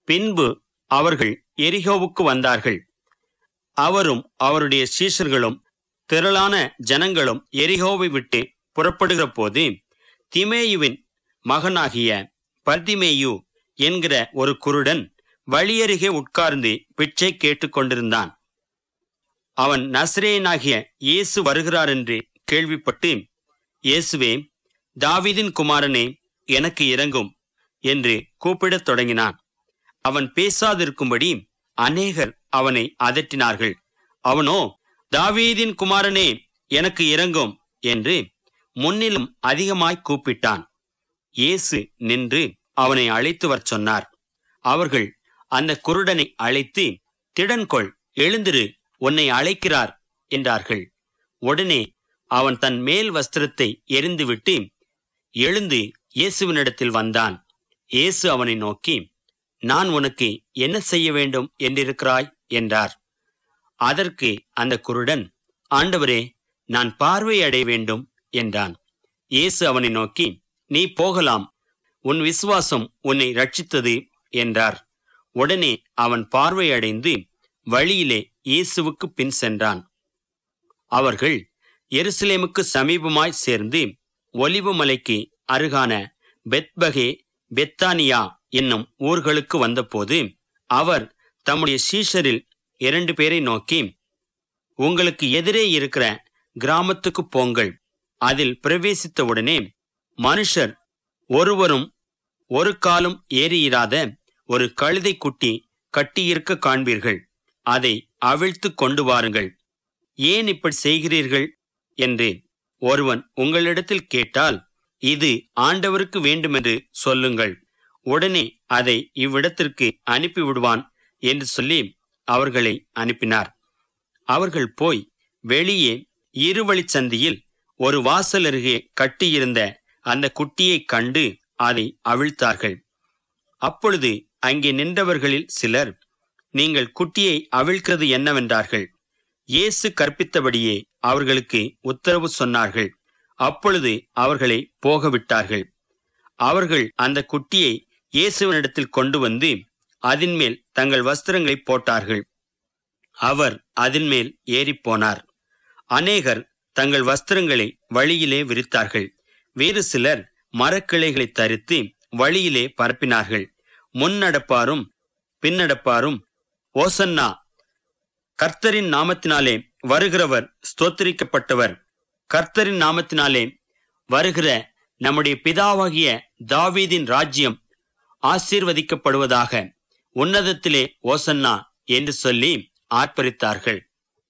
பின்பு அவர்கள் எரிகோவுக்கு வந்தார்கள். அவரும் அவருடைய சீஷர்களும் திரளான ஜனங்களும் எரிகோவை விட்டு புறப்படுகிற போது, திமேயுவின் மகனாகிய பர்திமேயு என்கிற ஒரு குருடன் வழியருகே உட்கார்ந்து பிச்சை கேட்டுக்கொண்டிருந்தான். அவன் நசரேயனாகிய இயேசு வருகிறார் என்று கேள்விப்பட்டு, இயேசுவே, தாவீதின் குமாரனே, எனக்கு இரங்கும் என்று கூப்பிடத் தொடங்கினான். அவன் பேசாதிருக்கும்படி அநேகர் அவனை அதட்டினார்கள். அவனோ, தாவீதின் குமாரனே, எனக்கு இரங்கும் என்று முன்னிலும் அதிகமாய் கூப்பிட்டான். இயேசு நின்று அவனை அழைத்து வரச் சொன்னார். அவர்கள் அந்த குருடனை அழைத்து, திடன்கொள், எழுந்திரு, உன்னை அழைக்கிறார் என்றார்கள். உடனே அவன் தன் மேல் வஸ்திரத்தை எறிந்துவிட்டு எழுந்து இயேசுவினிடத்தில் வந்தான். இயேசு அவனை நோக்கி, நான் உனக்கு என்ன செய்ய வேண்டும் என்றிருக்கிறாய் என்றார். அதற்கு அந்த குருடன், ஆண்டவரே, நான் பார்வை அடைய வேண்டும் என்றான். இயேசு அவனை நோக்கி, நீ போகலாம், உன் விசுவாசம் உன்னை ரட்சித்தது என்றார். உடனே அவன் பார்வை அடைந்து வழியிலே இயேசுவுக்கு பின் சென்றான். அவர்கள் எருசலேமுக்கு சமீபமாய் சேர்ந்து ஒலிவ மலைக்கு அருகான பெத்பகே, பெத்தானியா என்னும் ஊர்களுக்கு வந்தபோது, அவர் தம்முடைய சீஷரில் 2 பேரை நோக்கி, உங்களுக்கு எதிரே இருக்கிற கிராமத்துக்கு போங்கள். அதில் பிரவேசித்தவுடனே மனுஷர் ஒருவரும் ஒரு காலும் ஏறியிராத ஒரு கழுதை குட்டி கட்டியிருக்க காண்பீர்கள். அதை அவிழ்த்து கொண்டு வாருங்கள். ஏன் இப்படி செய்கிறீர்கள் என்று ஒருவன் உங்களிடத்தில் கேட்டால், இது ஆண்டவருக்கு வேண்டுமென்று சொல்லுங்கள். உடனே அதை இவ்விடத்திற்கு அனுப்பிவிடுவான் என்று சொல்லி அவர்களை அனுப்பினார். அவர்கள் போய் வெளியே இருவழிச்சந்தியில் ஒரு வாசல் அருகே கட்டியிருந்த அந்த குட்டியை கண்டு அதை அவிழ்த்தார்கள். அப்பொழுது அங்கே நின்றவர்களில் சிலர், நீங்கள் குட்டியை அவிழ்க்கிறது என்னவென்றார்கள். இயேசு கற்பித்தபடியே அவர்களுக்கு உத்தரவு சொன்னார்கள். அப்பொழுது அவர்களை போகவிட்டார்கள். அவர்கள் அந்த குட்டியை இயேசுவினிடத்தில் கொண்டு வந்து அதின்மேல் தங்கள் வஸ்திரங்களை போட்டார்கள். அவர் அதின்மேல் ஏறிப்போனார். அநேகர் தங்கள் வஸ்திரங்களை வழியிலே விரித்தார்கள். வேறு சிலர் மரக்கிளைகளை தரித்து வழியிலே பரப்பினார்கள். முன்னடப்பாரும் பின்னடப்பாரும், ஓசன்னா, கர்த்தரின் நாமத்தினாலே வருகிறவர் ஸ்தோத்திரிக்கப்பட்டவர், கர்த்தரின் நாமத்தினாலே வருகிற நம்முடைய பிதாவாகிய தாவீதின் ராஜ்யம் ஆசீர்வதிக்கப்படுவதாக, உன்னதத்திலே ஓசன்னா என்று சொல்லி ஆர்ப்பரித்தார்கள்.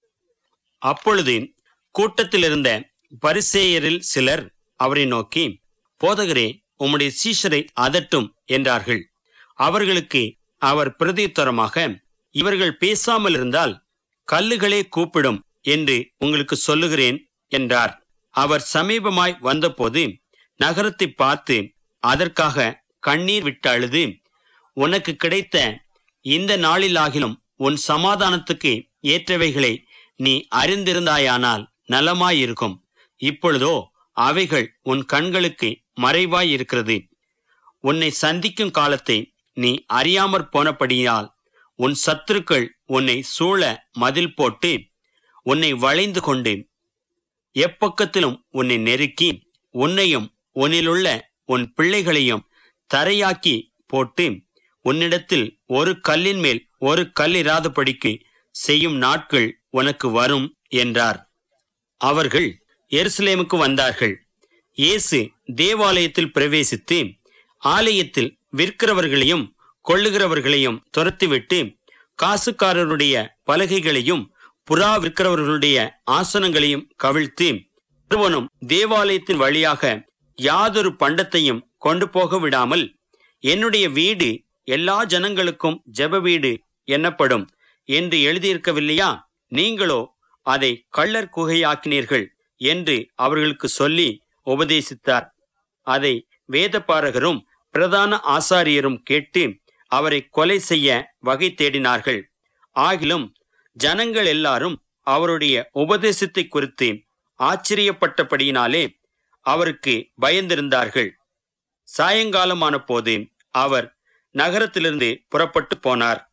அப்பொழுது கூட்டத்திலிருந்த பரிசேயரில் சிலர் அவரை நோக்கி, போதகரே, உம்முடைய சீஷரை அதட்டும் என்றார்கள். அவர்களுக்கு அவர் பிரதியுத்தரமாக, இவர்கள் பேசாமல் இருந்தால் கல்லுகளே கூப்பிடும் என்று உங்களுக்கு சொல்லுகிறேன் என்றார். அவர் சமீபமாய் வந்தபோது நகரத்தை பார்த்து அதற்காக கண்ணீர் விட்டு அழுது, உனக்கு கிடைத்த இந்த நாளிலாகிலும் உன் சமாதானத்துக்கு ஏற்றவைகளை நீ அறிந்திருந்தாயானால் நலமாயிருக்கும். இப்பொழுதோ அவைகள் உன் கண்களுக்கு மறைவாயிருக்கிறது. உன்னை சந்திக்கும் காலத்தை நீ அறியாமற் போனபடியால் உன் சத்துருக்கள் உன்னை சூழ மதில் போட்டு உன்னை வளைந்து கொண்டு எப்பக்கத்திலும் உன்னை நெருக்கி உன்னையும் உன்னிலுள்ள உன் பிள்ளைகளையும் தரையாக்கி போட்டு உன்னிடத்தில் ஒரு கல்லின் மேல் ஒரு கல் இராதபடிக்கு செய்யும் நாட்கள் உனக்கு வரும் என்றார். அவர்கள் எருசலேமுக்கு வந்தார்கள். இயேசு தேவாலயத்தில் பிரவேசித்து ஆலயத்தில் விற்கிறவர்களையும் கொள்ளுகிறவர்களையும் துரத்திவிட்டு காசுக்காரருடைய பலகைகளையும் புறா விற்கிறவர்களுடைய ஆசனங்களையும் கவிழ்த்து, ஒருவனும் தேவாலயத்தின் வழியாக யாதொரு பண்டத்தையும் கொண்டு போக விடாமல், என்னுடைய வீடு எல்லா ஜனங்களுக்கும் ஜெப வீடு என்னப்படும் என்று எழுதியிருக்கவில்லையா? நீங்களோ அதை கள்ளர் குகையாக்கினீர்கள் என்று அவர்களுக்கு சொல்லி உபதேசித்தார். அதை வேதபாரகரும் பிரதான ஆசாரியரும் கேட்டு அவரை கொலை செய்ய வகை தேடினார்கள். ஆகிலும் ஜனங்கள் எல்லாரும் அவருடைய உபதேசத்தை குறித்து ஆச்சரியப்பட்டபடியினாலே அவருக்கு பயந்திருந்தார்கள். சாயங்காலமான போது அவர் நகரத்திலிருந்து புறப்பட்டு போனார்.